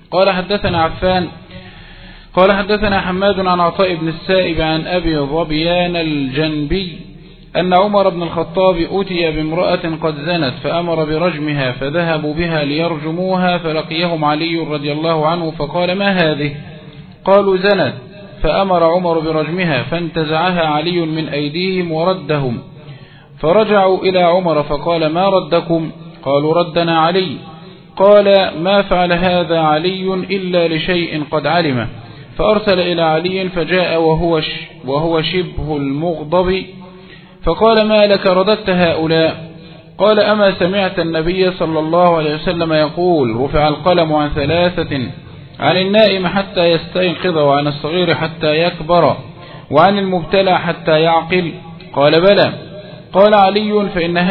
قال حدثنا عفان قال حدثنا حماد عن عطاء بن السائب عن أبي ظبيان الجنبي أن عمر بن الخطاب أتي بامرأة قد زنت فأمر برجمها، فذهبوا بها ليرجموها، فلقيهم علي رضي الله عنه فقال: ما هذه؟ قالوا: زنت. فأمر عمر برجمها، فانتزعها علي من أيديهم وردهم، فرجعوا إلى عمر فقال: ما ردكم؟ قالوا: ردنا علي. قال: ما فعل هذا علي إلا لشيء قد علمه. فأرسل إلى علي فجاء وهو شبه المغضب، فقال: ما لك رددت هؤلاء؟ قال: أما سمعت النبي صلى الله عليه وسلم يقول: رفع القلم عن ثلاثة: عن النائم حتى يستيقظ، وعن الصغير حتى يكبر، وعن المبتلى حتى يعقل. قال: بلى. قال علي: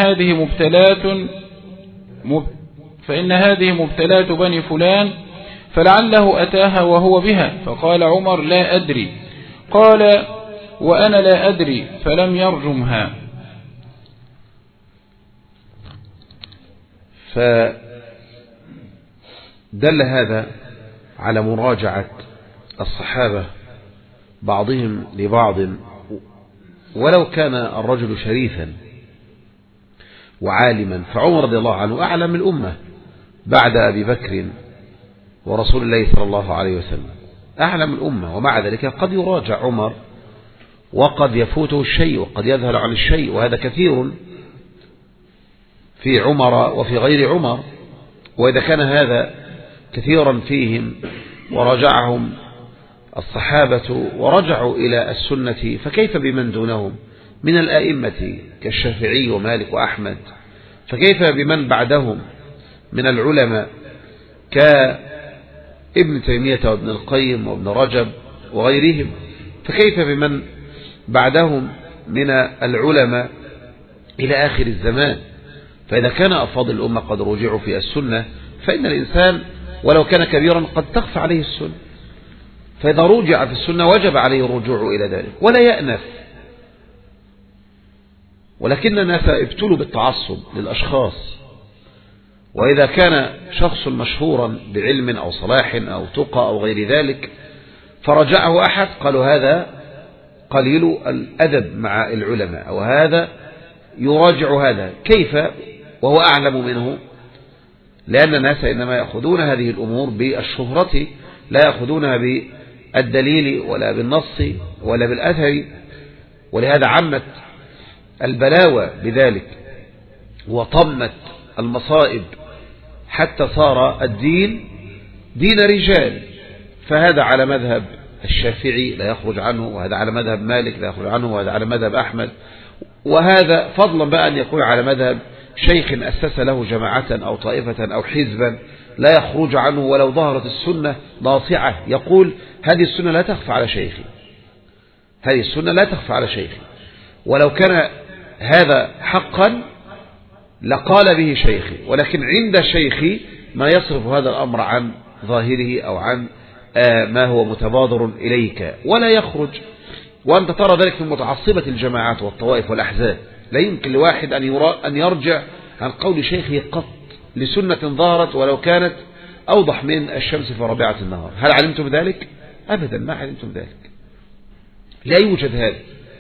فإن هذه مبتلات بني فلان، فلعله أتاها وهو بها. فقال عمر: لا أدري. قال: وأنا لا أدري، فلم يرجمها. فدل هذا على مراجعة الصحابة بعضهم لبعض، ولو كان الرجل شريفا وعالما، فعمر رضي الله عنه أعلم الأمة بعد أبي بكر ورسول الله صلى الله عليه وسلم، أعلم الأمة، ومع ذلك قد يراجع عمر وقد يفوته الشيء وقد يذهل عن الشيء، وهذا كثير في عمر وفي غير عمر. وإذا كان هذا كثيرا فيهم وراجعهم الصحابة ورجعوا إلى السنة، فكيف بمن دونهم من الآئمة كالشافعي ومالك وأحمد؟ فكيف بمن بعدهم من العلماء كابن تيمية وابن القيم وابن رجب وغيرهم؟ فكيف بمن بعدهم من العلماء إلى آخر الزمان؟ فإذا كان أفاضل الأمة قد رجعوا في السنة، فإن الإنسان ولو كان كبيرا قد تخفى عليه السنة، فإذا رجع في السنة وجب عليه الرجوع إلى ذلك ولا يأنف. ولكن الناس ابتلوا بالتعصب للأشخاص، وإذا كان شخص مشهورا بعلم أو صلاح أو تقى أو غير ذلك فرجعه أحد قالوا: هذا قليل الأدب مع العلماء، أو هذا يراجع هذا، كيف وهو أعلم منه؟ لأن الناس إنما يأخذون هذه الأمور بالشهرة، لا يأخذونها بالدليل ولا بالنص ولا بالأثر. ولهذا عمت البلاوى بذلك وطمت المصائب حتى صار الدين دين رجال، فهذا على مذهب الشافعي لا يخرج عنه، وهذا على مذهب مالك لا يخرج عنه، وهذا على مذهب أحمد، وهذا فضلا بقى أن يكون على مذهب شيخ أسس له جماعة أو طائفة أو حزبا لا يخرج عنه ولو ظهرت السنة ناصعة، يقول: هذه السنة لا تخفى على شيخي، هذه السنة لا تخفى على شيخي، ولو كان هذا حقا لقال به شيخي، ولكن عند شيخي ما يصرف هذا الأمر عن ظاهره أو عن ما هو متبادر إليك، ولا يخرج. وأنت ترى ذلك في متعصبة الجماعات والطوائف والأحزاب، لا يمكن لواحد أن يرجع عن قول شيخه قط لسنة ظهرت ولو كانت أوضح من الشمس في ربيعة النهار. هل علمتم ذلك؟ أبدا ما علمتم ذلك. لا يوجد هذا،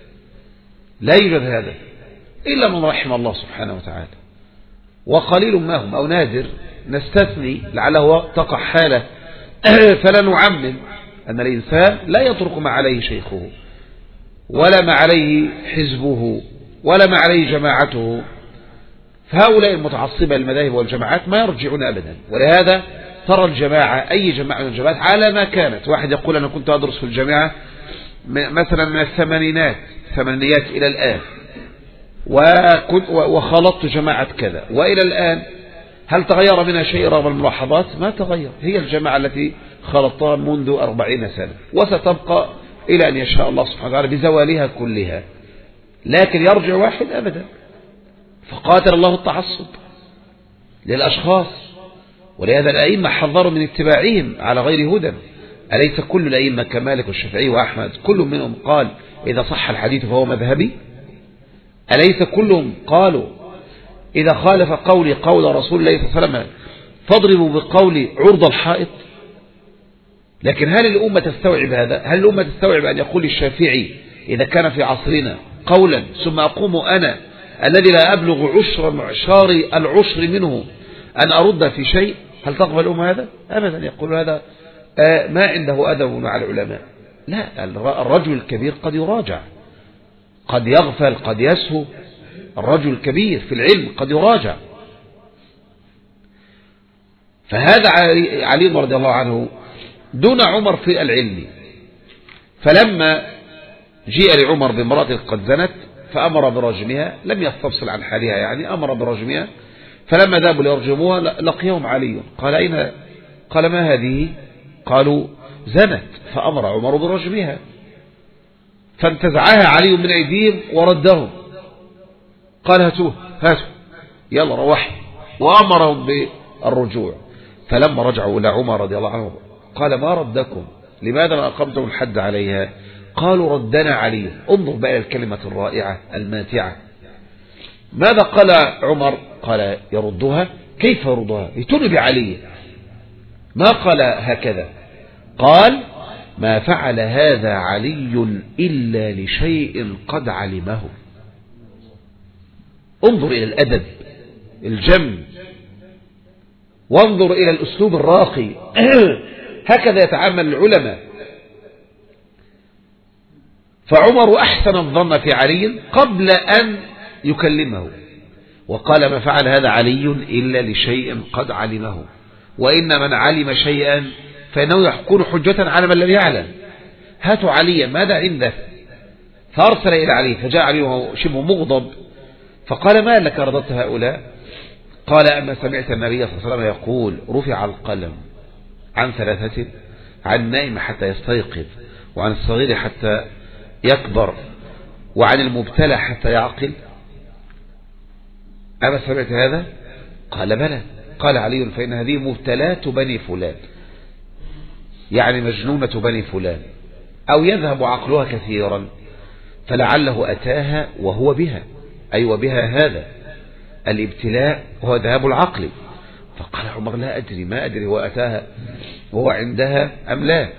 لا يوجد هذا إلا من رحم الله سبحانه وتعالى، وقليل ما هم أو نادر، نستثني لعله تقع حالة فلا نعمم أن الإنسان لا يترك ما عليه شيخه ولا ما عليه حزبه ولا ما عليه جماعته. فهؤلاء المتعصبة المذاهب والجماعات ما يرجعون أبدا. ولهذا ترى الجماعة أي جماعة من الجماعات على ما كانت. واحد يقول: أنا كنت أدرس في الجامعة مثلا من الثمانينات إلى الآن، وخلطت جماعة كذا، وإلى الآن هل تغير منها شيء رغم الملاحظات؟ ما تغير، هي الجماعة التي خلطتها منذ 40 سنة، وستبقى إلى أن يشاء الله سبحانه وتعالى بزوالها كلها. لكن يرجع واحد أبدا. فقاتل الله التعصب للأشخاص، ولهذا الأئمة حذروا من اتباعهم على غير هدى. أليس كل الأئمة كمالك والشافعي وأحمد كل منهم قال: إذا صح الحديث فهو مذهبي؟ أليس كلهم قالوا: إذا خالف قولي قول رسول الله صلى الله عليه وسلم فاضربوا بقولي عرض الحائط؟ لكن هل الأمة تستوعب هذا؟ هل الأمة تستوعب أن يقول الشافعي إذا كان في عصرنا قولا ثم أقوم أنا الذي لا أبلغ عشر معشار العشر منه أن أرد في شيء؟ هل تقبل الأمة هذا؟ أبدا. يقول هذا ما عنده أدب مع العلماء. لا، الرجل الكبير قد يراجع، قد يغفل، قد يسهو. الرجل الكبير في العلم قد يراجع. فهذا علي رضي الله عنه دون عمر في العلم. فلما جاء لعمر بامرأة قد زنت فأمر برجمها، لم يستفصل عن حالها يعني، أمر برجمها. فلما ذهبوا ليرجموها لقيهم علي، قال أين؟ قال ما هذه؟ قالوا زنت. فأمر عمر برجمها، فانتزعها علي من أيديهم وردهم، قال هاتوه يلا روحي، وأمرهم بالرجوع. فلما رجعوا إلى عمر رضي الله عنه قال ما ردكم؟ لماذا ما أقمتم الحد عليها؟ قالوا ردنا علي. انظر بقى الكلمة الرائعة الماتعة. ماذا قال عمر؟ قال يردها؟ كيف يردها؟ يتون بعلي. ما قال هكذا، قال ما فعل هذا علي إلا لشيء قد علمه. انظر إلى الأدب الجم، وانظر إلى الأسلوب الراقي. هكذا يتعامل العلماء. فعمر أحسن الظن في علي قبل أن يكلمه، وقال ما فعل هذا علي إلا لشيء قد علمه، وإن من علم شيئا فإنه يكون حجة على من لم يعلم. هاتوا عليا ماذا عنده؟ فأرسل إلى علي، فجاء علي وهو شبه مغضب، فقال ما لك رددت هؤلاء؟ قال أما سمعت النبي صلى الله عليه وسلم يقول رفع القلم عن ثلاثة: عن النائم حتى يستيقظ، وعن الصغير حتى يكبر، وعن المبتلى حتى يعقل. أما سمعت هذا؟ قال بلى. قال علي فإن هذه مبتلات بني فلان، يعني مجنونة بني فلان، أو يذهب عقلها كثيرا فلعله أتاها وهو بها، أي وبها هذا الابتلاء هو ذهاب العقل. فقال عمر لا أدري، ما أدري هو أتاها وهو عندها أم لا.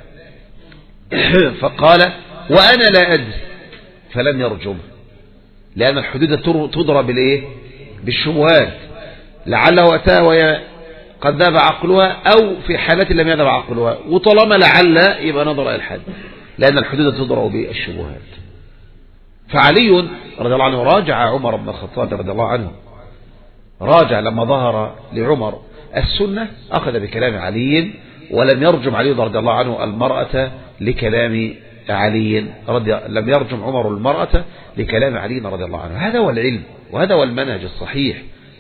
فقال وأنا لا أدري، فلم يرجم، لأن الحدود تضرب بالإيه؟ بالشبهات. لعله أتاها وهي قد ذهب عقلها، أو في حالات لم يذهب عقلها، وطالما لعل يبقى نظر إلى الحد، لأن الحدود تضرب بالشبهات. فعلي رضي الله عنه راجع عمر بن الخطاب رضي الله عنه، راجع لما ظهر لعمر السنة أخذ بكلام علي، ولم يرجم علي رضي الله عنه المرأة لكلام علي لم يرجم عمر المرأة لكلام علي رضي الله عنه. هذا هو العلم، وهذا هو المنهج الصحيح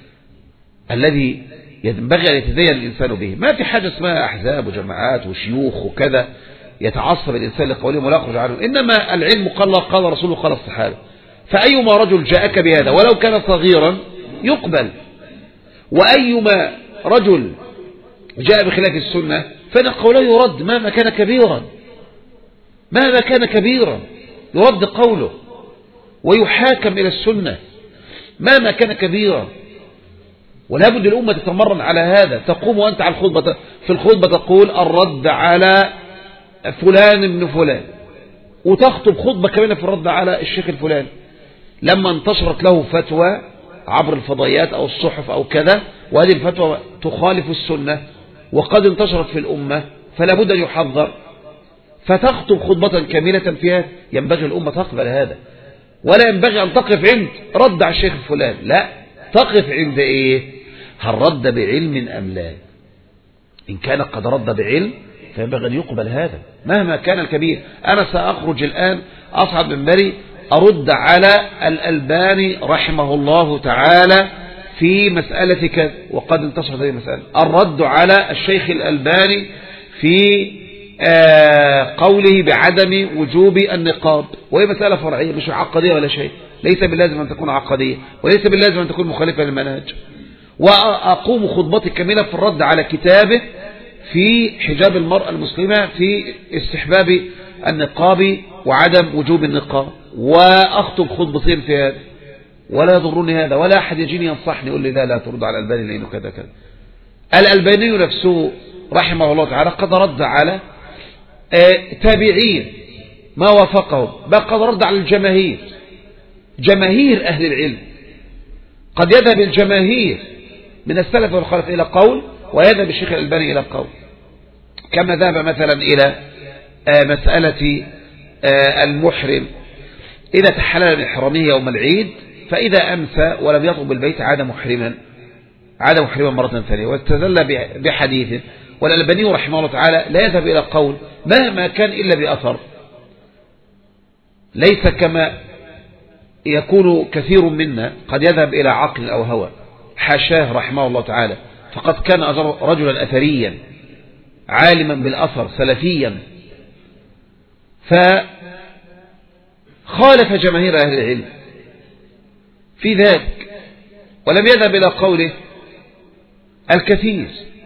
الذي ينبغي أن يتدين الإنسان به. ما في حاجة اسمها أحزاب وجماعات وشيوخ وكذا يتعصب الإنسان لقولهم ولا يخرج عنهم. إنما العلم قال الله قال رسوله قال الصحابة. فأيما رجل جاءك بهذا ولو كان صغيرا يقبل، وأيما رجل جاء بخلاف السنة فإن قوله يرد مهما كان كبيرا، مهما كان كبيرا يرد قوله ويحاكم إلى السنة مهما كان كبيرا. ولا بد الأمة تتمرن على هذا. تقوم وأنت على الخطبة، في الخطبة تقول الرد على فلان ابن فلان، وتخطب خطبة كمان في الرد على الشيخ الفلاني لما انتشرت له فتوى عبر الفضائيات أو الصحف أو كذا، وهذه الفتوى تخالف السنة وقد انتشرت في الأمة، فلا بد أن يحذر، فتخطب خطبة كاملة فيها. ينبغي الأمة تقبل هذا، ولا ينبغي أن تقف عند رد على الشيخ الفلاني، لا، تقف عند إيه؟ هل رد بعلم أم لا؟ إن كان قد رد بعلم فينبغي أن يقبل هذا مهما كان الكبير. أنا سأخرج الآن أصعد منبري أرد على الألباني رحمه الله تعالى في مسألة كذا، وقد انتشرت هذه المسألة. الرد على الشيخ الألباني في قوله بعدم وجوب النقاب، وهي مسألة فرعية مش عقدية ولا شيء، ليس باللازم أن تكون عقدية، وليس باللازم أن تكون مخالفة للمنهج. وأقوم خطبتي كاملة في الرد على كتابه في حجاب المرأة المسلمة في استحباب النقاب وعدم وجوب النقاب، وأخطب خطبتين في هذا، ولا يضرني هذا، ولا أحد يجيني ينصحني يقول لي لا ترد على الألباني لأنه كذا كذا. الألباني نفسه رحمه الله تعالى قد رد على تابعين ما وافقهم، بقى قد رد على الجماهير، جماهير أهل العلم. قد يذهب الجماهير من السلف والخلف إلى قول، ويذهب الشيخ الألباني إلى قول، كما ذهب مثلا إلى مسألة المحرم إذا تحلل من إحرامه يوم العيد فإذا أمسى ولم يطلب البيت عاد محرما مرة ثانية، واستدل بحديث. والألباني رحمه الله تعالى لا يذهب إلى قول مهما كان إلا بأثر، ليس كما يكون كثير منا قد يذهب إلى عقل أو هوى، حاشاه رحمه الله تعالى، فقد كان رجلا أثريا عالما بالأثر سلفيا، فخالف جماهير أهل العلم في ذلك، ولم يذهب إلى قوله الكثير.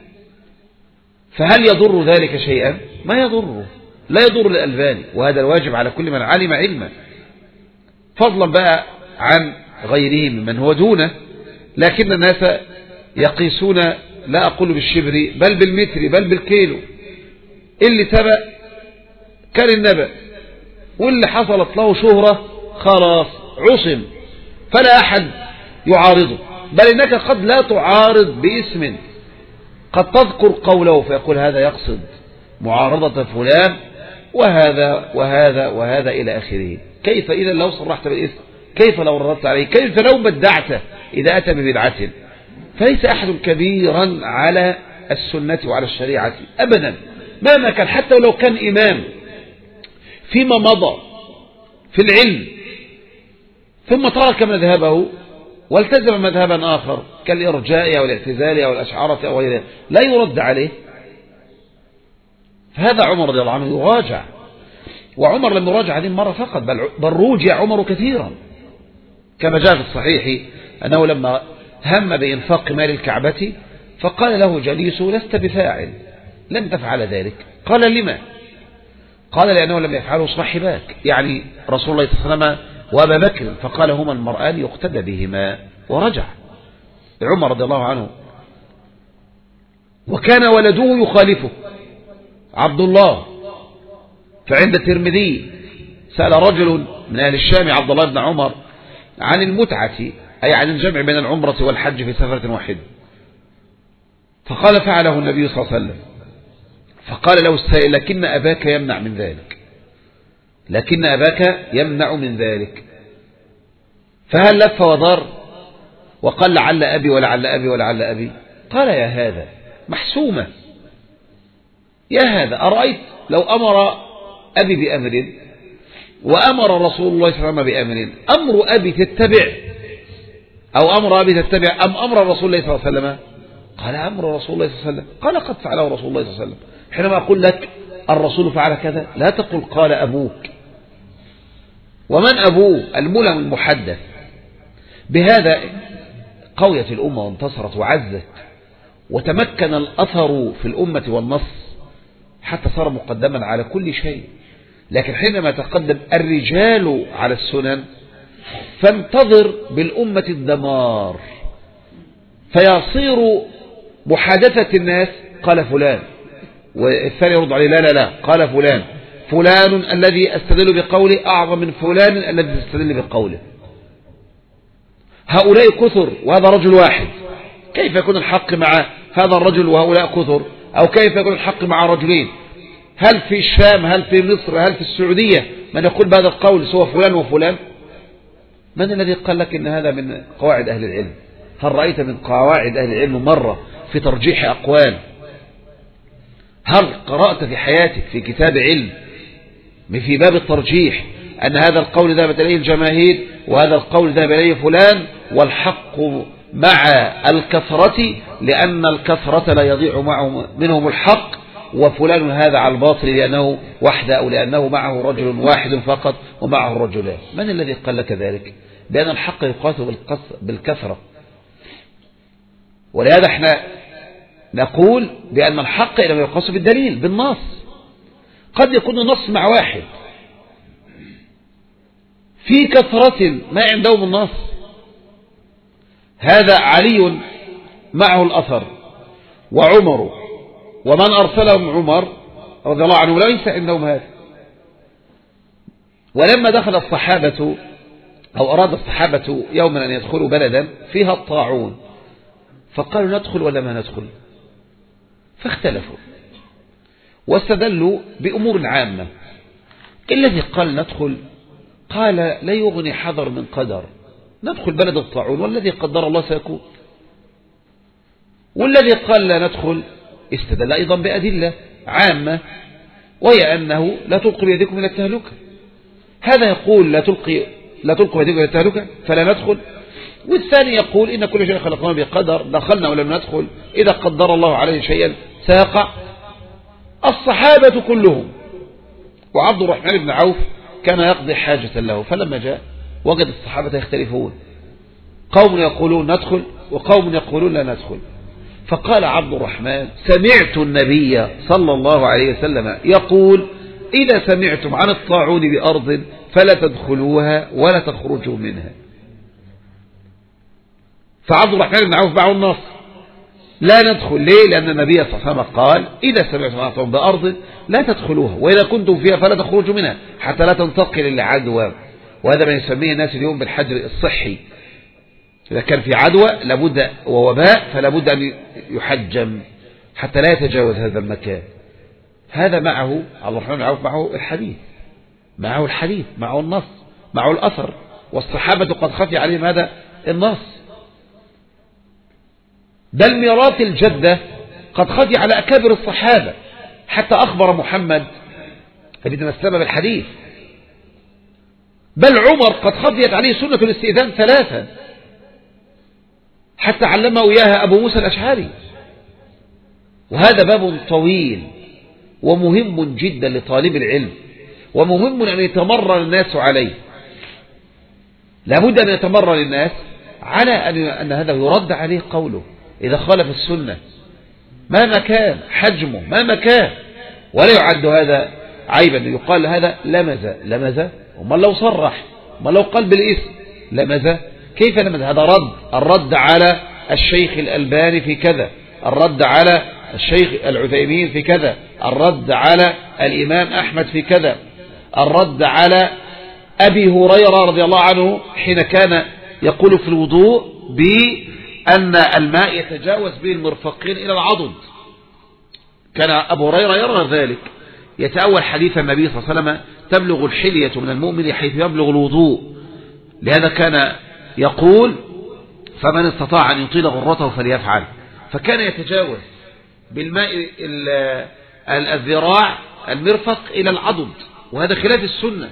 فهل يضر ذلك شيئا؟ ما يضره، لا يضر الألباني، وهذا الواجب على كل من علم علما، فضلا بقى عن غيره ممن هو دونه. لكن الناس يقيسون، لا أقول بالشبر بل بالمتر بل بالكيلو، اللي سبق كان النبأ، واللي حصلت له شهرة خلاص عصم، فلا أحد يعارضه، بل إنك قد لا تعارض باسم، قد تذكر قوله فيقول هذا يقصد معارضة فلان وهذا وهذا وهذا إلى آخره. كيف إذا لو صرحت بالاسم؟ كيف لو رددت عليه؟ كيف لو بدعته إذا أتى ببدعة؟ فليس أحد كبيرا على السنة وعلى الشريعة أبدا مهما كان، حتى ولو كان إمام فيما مضى في العلم ثم ترك مذهبه والتزم مذهبا آخر كالإرجاء أو الاعتزال أو الأشعرة أو غيره، لا يرد عليه. فهذا عمر رضي الله عنه يراجع، وعمر لم يراجع هذه المرة فقط، بل روجع عمر كثيرا، كما جاء في الصحيح أنه لما هم بإنفاق مال الكعبة فقال له جليسه لست بفاعل، لن تفعل ذلك. قال لما؟ قال لأنه لم يفعله صاحباك، يعني رسول الله صلى الله عليه وسلم وأبا بكر، فقال هما المرآن يقتدى بهما، ورجع عمر رضي الله عنه. وكان ولده يخالفه عبد الله، فعند الترمذي سأل رجل من أهل الشام عبد الله بن عمر عن المتعة، أي عن الجمع بين العمرة والحج في سفرة واحدة، فقال فعله النبي صلى الله عليه وسلم، فقال له السائل لكن أباك يمنع من ذلك، لكن أباك يمنع من ذلك. فهل لف ودار وقال لعل أبي ولعل أبي ولعل أبي؟ قال يا هذا محسومة، يا هذا أرأيت لو أمر أبي بأمر وأمر رسول الله صلى الله عليه وسلم بأمر، أمر أبي تتبع أو أمر أبي تتبع أم أمر رسول الله صلى الله عليه وسلم؟ قال أمر رسول الله صلى الله عليه وسلم. قال قد فعله رسول الله صلى الله عليه وسلم. حينما أقول لك الرسول فعل كذا لا تقل قال أبوك. ومن أبوه؟ الملم المحدث. بهذا قويت الأمة وانتصرت وعزت، وتمكن الأثر في الأمة والنص حتى صار مقدما على كل شيء. لكن حينما تقدم الرجال على السنن فانتظر بالأمة الدمار، فيصير محادثة الناس قال فلان، والثاني يرد عليه لا لا لا قال فلان، فلان الذي استدل بقوله أعظم من فلان الذي استدل بقوله. هؤلاء كثر وهذا رجل واحد، كيف يكون الحق مع هذا الرجل وهؤلاء كثر؟ أو كيف يكون الحق مع رجلين؟ هل في الشام، هل في مصر، هل في السعودية من يقول بهذا القول سوى فلان وفلان؟ من الذي قال لك إن هذا من قواعد أهل العلم؟ هل رأيت من قواعد أهل العلم مرة في ترجيح أقوال؟ هل قرأت في حياتك في كتاب علم في باب الترجيح أن هذا القول ذهبت إليه الجماهير وهذا القول ذهب إليه فلان والحق مع الكثرة، لأن الكثرة لا يضيع منهم الحق، وفلان هذا على الباطل لأنه وحده أو لأنه معه رجل واحد فقط ومعه الرجلان؟ من الذي قال لك ذلك؟ بأن الحق يقاس بالكثرة. ولهذا احنا نقول بأن الحق إنما يقاس بالدليل بالنص. قد يكون النص مع واحد في كثرة ما عندهم النص، هذا علي معه الأثر وعمر، ومن أرسلهم عمر رضي الله عنه لا ينسى عندهم هذا. ولما دخل الصحابة أو أراد الصحابة يوما أن يدخلوا بلدا فيها الطاعون فقالوا ندخل ولا ما ندخل، فاختلفوا واستدلوا بأمور عامة. الذي قال ندخل قال لا يغني حذر من قدر، ندخل بلد الطاعون والذي قدر الله سيكون. والذي قال لا ندخل استدل أيضا بأدلة عامة، وهي أنه لا تلقوا بيدكم إلى التهلكة. هذا يقول لا تلقوا بيدكم إلى التهلكة فلا ندخل، والثاني يقول إن كل شيء خلقناه بقدر، دخلنا ولم ندخل، إذا قدر الله عليه شيئا سيقع. الصحابة كلهم وعبد الرحمن بن عوف كان يقضي حاجة له، فلما جاء وجد الصحابة يختلفون، قوم يقولون ندخل وقوم يقولون لا ندخل. فقال عبد الرحمن سمعت النبي صلى الله عليه وسلم يقول إذا سمعتم عن الطاعون بأرض فلا تدخلوها ولا تخرجوا منها. فعبد الرحمن بن عوف باعوا النص لا ندخل. ليه؟ لأن النبي صلى الله عليه وسلم قال إذا سمعتم عن الطاعون بأرض لا تدخلوها وإذا كنتم فيها فلا تخرجوا منها حتى لا تنتقل العدوى، وهذا ما يسميه الناس اليوم بالحجر الصحي. إذا كان في عدوى لابد ووباء فلا بد أن يحجم حتى لا يتجاوز هذا المكان. هذا معه عبد الرحمن بن عوف، معه الحديث، معه النص، معه الأثر، والصحابة قد خفي عليهم هذا النص. بل ميراث الجدة قد خفي على أكابر الصحابة، حتى أخبر محمد بن مسلمة بالحديث. بل عمر قد خفيت عليه سنة الاستئذان 3 حتى علمه إياها أبو موسى الأشعري. وهذا باب طويل ومهم جدا لطالب العلم، ومهم أن يتمرن الناس عليه. لابد أن يتمرن الناس على أن هذا يرد عليه قوله إذا خالف السنة مهما كان حجمه، مهما كان، ولا يعد هذا عيبا. يقال هذا لمز وما لو صرح، ما لو قال بالاسم لمز، كيف لمز؟ هذا الرد على الشيخ الألباني في كذا، الرد على الشيخ العثيمين في كذا، الرد على الإمام أحمد في كذا، الرد على أبي هريرة رضي الله عنه حين كان يقول في الوضوء بأن الماء يتجاوز به المرفقين إلى العضد. كان أبو هريرة يرى ذلك، يتأول حديث النبي صلى الله عليه وسلم تبلغ الحلية من المؤمن حيث يبلغ الوضوء. لهذا كان يقول فمن استطاع أن يطيل غرته فليفعل. فكان يتجاوز بالماء الذراع المرفق إلى العضد، وهذا خلاف السنة،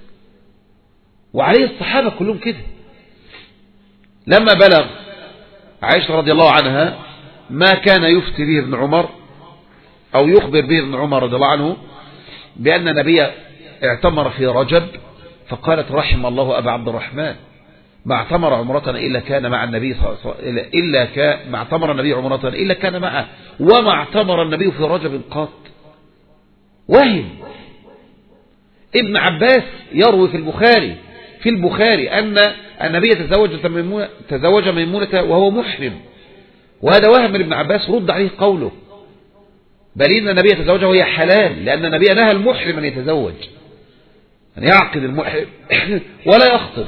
وعليه الصحابة كلهم كده. لما بلغ عائشة رضي الله عنها ما كان يفتي به ابن عمر أو يخبر به ابن عمر رضي الله عنه بأن النبي اعتمر في رجب، فقالت رحم الله أبا عبد الرحمن ما اعتمر عمرة إلا كان مع النبي ما اعتمر النبي عمرة إلا كان معه، وما اعتمر النبي في رجب قط. وهم ابن عباس يروي في البخاري أن النبي تزوج ميمونة وهو محرم، وهذا وهم ابن عباس، رد عليه قوله بل إن النبي تزوجها وهي حلال، لأن النبي نهى المحرم أن يتزوج، أن يعقد المحرم ولا يخطب.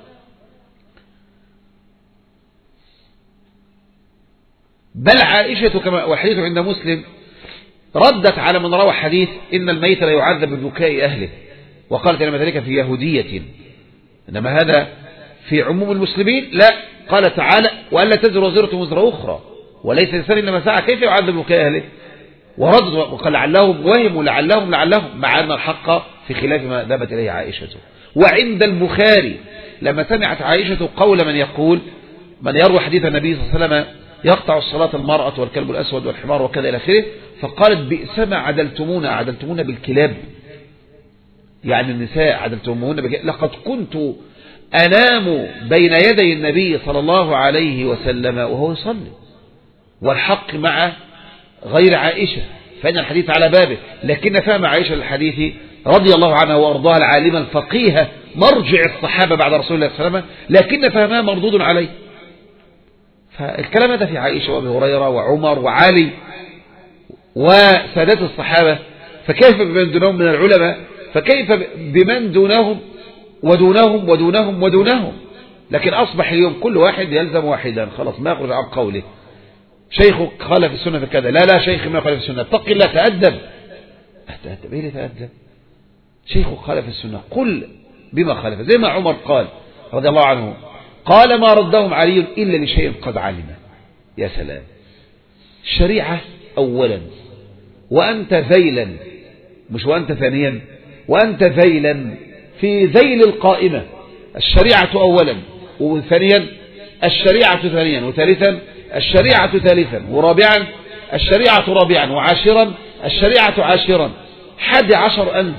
بل عائشة كما والحديث عند مسلم ردت على من روى حديث إن الميت لا يعذب ببكاء أهله، وقالت إنما ذلك في يهودية، إنما هذا في عموم المسلمين. لا، قال تعالى وألا تزر وزرة وزر أخرى وليس الإنسان إنما سعى، كيف يعذب ببكاء أهله؟ ورد وقال لعلهم وهموا لعلهم مع أن الحق في خلاف ما ذهبت إليه عائشة. وعند البخاري لما سمعت عائشة قول من يقول من يروي حديث النبي صلى الله عليه وسلم يقطع الصلاة المرأة والكلب الأسود والحمار وكذا إلى آخره، فقالت بئسما عدلتمونا بالكلاب، يعني النساء عدلتمونا بالكلاب، لقد كنت أنام بين يدي النبي صلى الله عليه وسلم وهو يصلي، والحق مع غير عائشة، فإن الحديث على بابه. لكن فهم عائشة الحديث رضي الله عنها وأرضاها العالمة الفقيهة مرجع الصحابة بعد رسول الله صلى الله عليه وسلم، لكن فهمها مردود عليه. فالكلام هذا في عائشة وابي هريرة وعمر وعلي وسادات الصحابة فكيف بمن دونهم من العلماء؟ فكيف بمن دونهم ودونهم ودونهم ودونهم؟ لكن أصبح اليوم كل واحد يلزم واحدا، خلاص ما يخرج عن قوله. شيخك خالف السنة في كذا، لا شيخ ما خالف السنة، اتق الله، تأدب. ايه اللي تأدب؟ شيخك خالف السنة، قل بما خالف، زي ما عمر قال رضي الله عنه، قال ما ردهم علي إلا لشيء قد علم. يا سلام، الشريعة أولا، وأنت ذيلا، مش وأنت ثانيا، وأنت ذيلا في ذيل القائمة. الشريعة أولا، وثانيا الشريعة ثانيا، وثالثا الشريعة ثالثا، ورابعا الشريعة رابعا، وعاشرا الشريعة عاشرا، 11 أنت.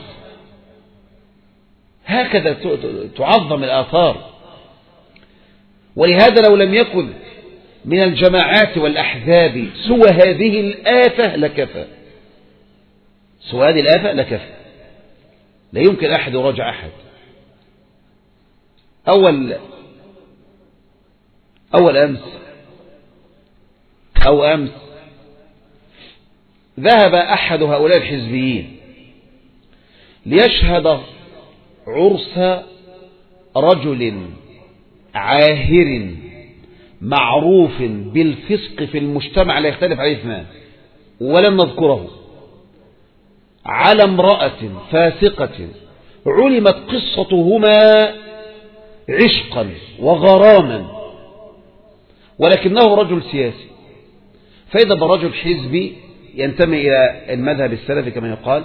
هكذا تعظم الآثار. ولهذا لو لم يكن من الجماعات والأحزاب سوى هذه الآفة لكفى، سوى هذه الآفة لكفى. لا يمكن أحد يراجع أحد. أول أمس ذهب أحد هؤلاء الحزبيين ليشهد عرس رجل عاهر معروف بالفسق في المجتمع لا يختلف عليه اثنان ولن نذكره، على امرأة فاسقة علمت قصتهما عشقا وغراما، ولكنه رجل سياسي. فإذا برجل حزبي ينتمي إلى المذهب السلفي كما يقال،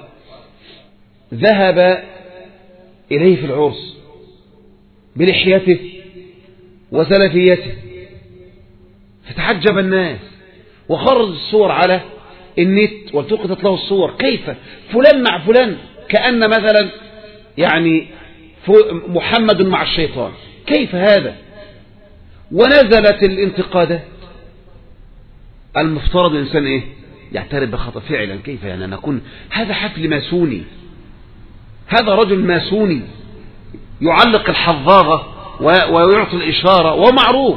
ذهب إليه في العرس بلحيته وسلفيته، فتعجب الناس وخرج الصور على النت والتقطت له الصور، كيف فلان مع فلان، كأن مثلا يعني محمد مع الشيطان، كيف هذا؟ ونزلت الانتقادات. المفترض الإنسان إيه؟ يعترف بخطأ فعلا. كيف يعني أن أكون هذا حفل ماسوني، هذا رجل ماسوني يعلق الحظاظة ويعطي الإشارة ومعروف،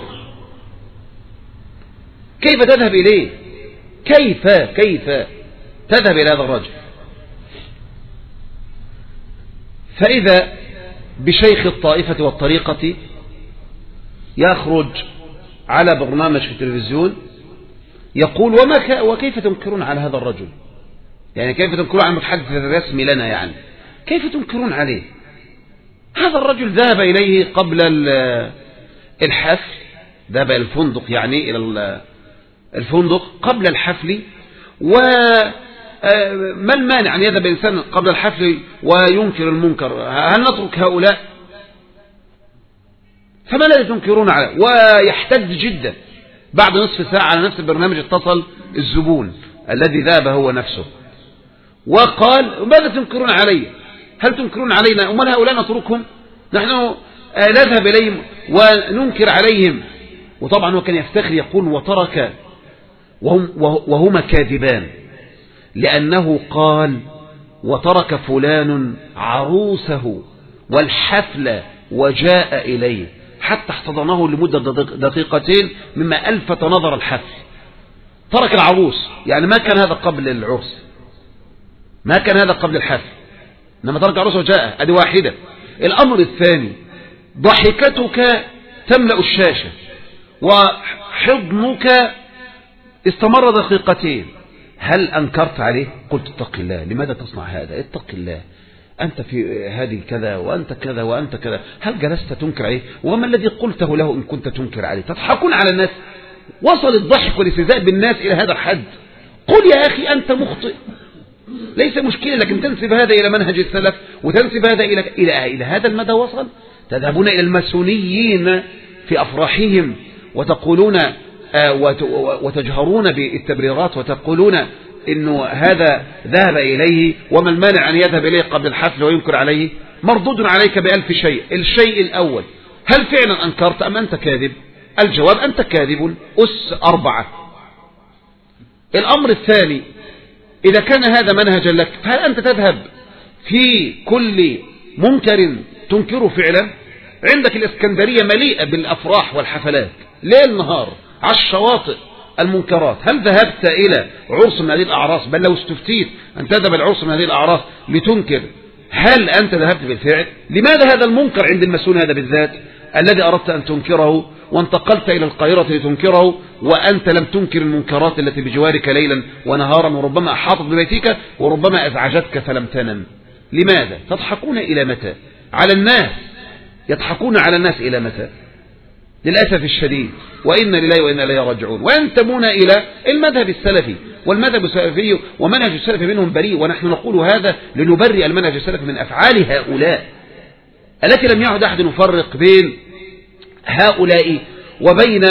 كيف تذهب إليه؟ كيف تذهب إلى هذا الرجل؟ فإذا بشيخ الطائفة والطريقة يخرج على برنامج في التلفزيون يقول وكيف تنكرون على هذا الرجل؟ يعني كيف تنكرون على المتحدث الرسمي لنا؟ يعني كيف تنكرون عليه؟ هذا الرجل ذهب إليه قبل الحفل، ذهب إلى الفندق، يعني إلى الفندق قبل الحفل. وما المانع أن يذهب إنسان قبل الحفل وينكر المنكر؟ هل نترك هؤلاء؟ فما الذي تنكرون عليه؟ ويحتد جدا. بعد نصف ساعة على نفس البرنامج اتصل الزبون الذي ذهب هو نفسه وقال ماذا تنكرون علي؟ هل تنكرون علينا؟ أمال هؤلاء نتركهم؟ نحن نذهب إليهم وننكر عليهم. وطبعا هو كان يفتخر يقول وترك وهما كاذبان، لأنه قال وترك فلان عروسه والحفل وجاء إليه حتى احتضنه لمدة دقيقتين مما ألفت نظر الحفل. ترك العروس، يعني ما كان هذا قبل العرس، ما كان هذا قبل الحفل، إنما ترك العروس وجاء. هذه واحدة. الأمر الثاني، ضحكتك تملأ الشاشة وحضنك استمر دقيقتين، هل أنكرت عليه؟ قلت اتق الله، لماذا تصنع هذا؟ اتق الله، أنت في هذه كذا وأنت كذا وأنت كذا. هل جلست تنكر عليه؟ وما الذي قلته له إن كنت تنكر عليه؟ تضحكون على الناس. وصل الضحك والاستهزاء بالناس إلى هذا الحد. قل يا أخي أنت مخطئ، ليس مشكلة، لكن تنسب هذا إلى منهج السلف وتنسب هذا إلى هذا المدى وصل. تذهبون إلى الماسونيين في أفراحهم وتقولون وتجهرون بالتبريرات وتقولون إنه هذا ذهب إليه، وما المانع أن يذهب إليه قبل الحفل وينكر عليه؟ مردود عليك بألف شيء. الشيء الأول، هل فعلا أنكرت أم أنت كاذب؟ الجواب أنت كاذب. أس 4. الأمر الثاني، إذا كان هذا منهجا لك، فهل أنت تذهب في كل منكر تنكره فعلا؟ عندك الإسكندرية مليئة بالأفراح والحفلات ليل نهار على الشواطئ المنكرات. هل ذهبت إلى عرس من هذه الأعراس؟ بل لو استفتيت أن تذهب العرس من هذه الأعراس لتنكر، هل أنت ذهبت بالفعل؟ لماذا هذا المنكر عند المسؤول هذا بالذات الذي أردت أن تنكره وانتقلت إلى القاهرة لتنكره، وأنت لم تنكر المنكرات التي بجوارك ليلا ونهارا، وربما أحاطت ببيتك وربما أزعجتك فلم تنم؟ لماذا؟ تضحكون إلى متى على الناس؟ يضحكون على الناس إلى متى؟ للأسف الشديد، وإنا لله وإنا إليه راجعون. وينتمون إلى المذهب السلفي، والمذهب السلفي ومنهج السلف منهم بريء، ونحن نقول هذا لنبرئ المنهج السلفي من أفعال هؤلاء التي لم يعد أحد يفرق بين هؤلاء وبين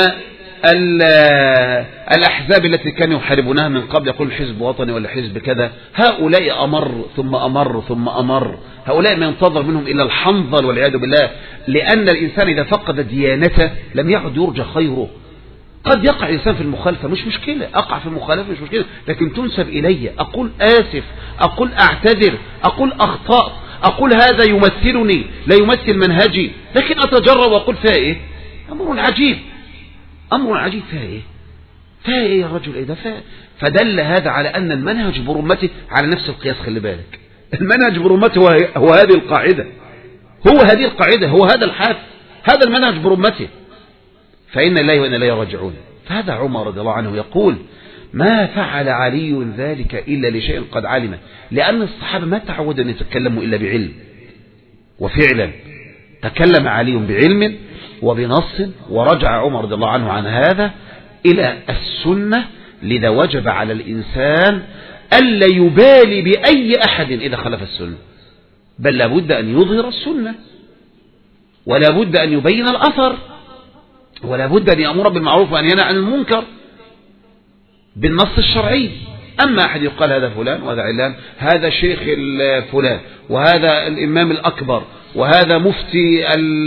الأحزاب التي كانوا يحاربونها من قبل، يقول حزب وطني ولا حزب كذا. هؤلاء أمر ثم أمر ثم أمر، هؤلاء ما ينتظر منهم إلا الحنظل والعياذ بالله، لأن الإنسان إذا فقد ديانته لم يعد يرجى خيره. قد يقع الإنسان في المخالفة، مش مشكلة، أقع في المخالفة مش مشكلة، لكن تنسب إلي، أقول آسف، أقول أعتذر، أقول أخطأت، أقول هذا يمثلني لا يمثل منهجي، لكن أتجرأ وأقول فيها إيه؟ أمر عجيب، أمر عجيب، فيها إيه؟ فيها إيه يا رجل؟ إيه ده؟ فدل هذا على أن المنهج برمته على نفس القياس. خلي بالك، المنهج برمته هو هذه القاعدة، هو هذه القاعدة، هو هذا الحاف، هذا المنهج برمته. فإن الله وإنا إليه راجعون. فهذا عمر رضي الله عنه يقول: ما فعل علي ذلك إلا لشيء قد علمه، لأن الصحابة ما تعودوا أن يتكلموا إلا بعلم. وفعلا تكلم علي بعلم وبنص، ورجع عمر رضي الله عنه عن هذا إلى السنة. لذا وجب على الإنسان ألا يبالي بأي أحد إذا خلف السنة، بل لابد أن يظهر السنة، ولا بد أن يبين الأثر، ولا بد أن يأمر بالمعروف وأن ينهى عن المنكر بالنص الشرعي. أما أحد يقال هذا فلان وهذا علان، هذا شيخ فلان، وهذا الإمام الأكبر، وهذا مفتي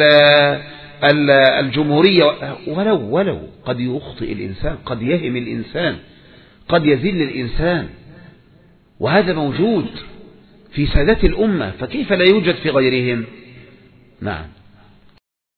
الجمهورية، ولو قد يخطئ الإنسان، قد يهم الإنسان، قد يذل الإنسان، وهذا موجود في سادات الأمة، فكيف لا يوجد في غيرهم؟ نعم.